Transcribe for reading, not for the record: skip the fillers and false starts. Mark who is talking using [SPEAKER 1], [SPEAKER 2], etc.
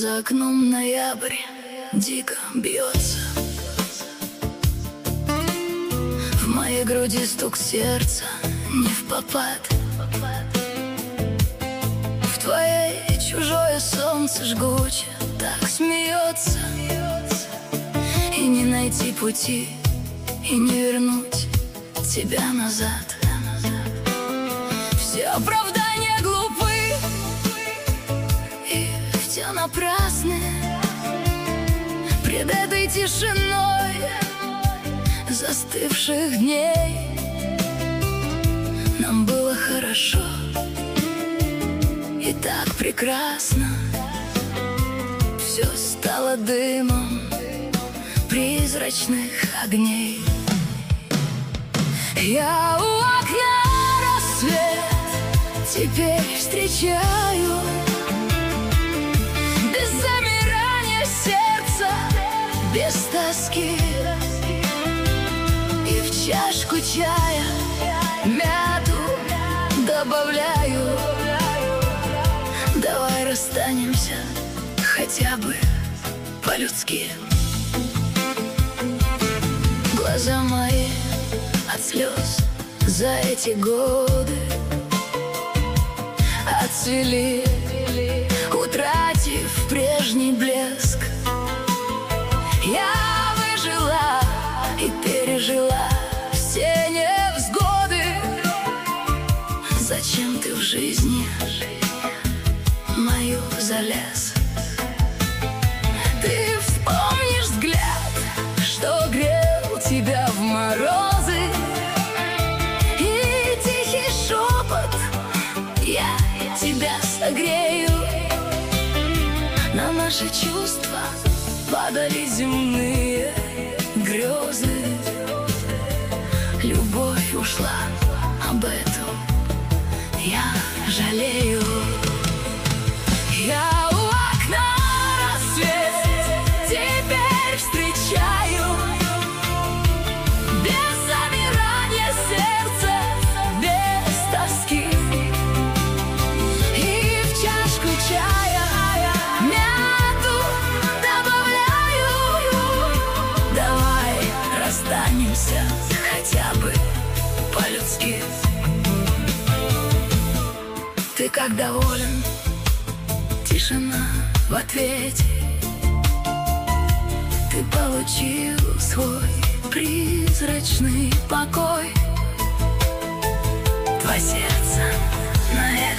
[SPEAKER 1] За окном ноябрь дико бьется, в моей груди стук сердца не впопад. В твоей чужое солнце жгуче так смеется, и не найти пути, и не вернуть тебя назад. Все оправдания глупы, и все напрасны. Пред этой тишиной застывших дней нам было хорошо и так прекрасно. Все стало дымом призрачных огней. Я у окна рассвет теперь встречаю, без замирания сердца, без тоски. И в чашку чая мяту добавляю. Давай расстанемся хотя бы по-людски. Глаза мои от слез за эти годы отцвели, утратив прежний блеск. Я выжила и пережила все невзгоды. Зачем ты в жизни мою залез? Ты вспомнишь взгляд, что грел тебя в морозы, и тихий шепот: я тебя согрею. На наши чувства падали земные грезы. Любовь ушла, об этом я жалею. Я у окна рассвет теперь встречаю, без замирания сердца, без тоски. И в чашку чая мяту добавляю. Давай расстанемся хотя бы по-людски. Ты как доволен? Тишина в ответе. Ты получил свой призрачный покой. Твое сердце на это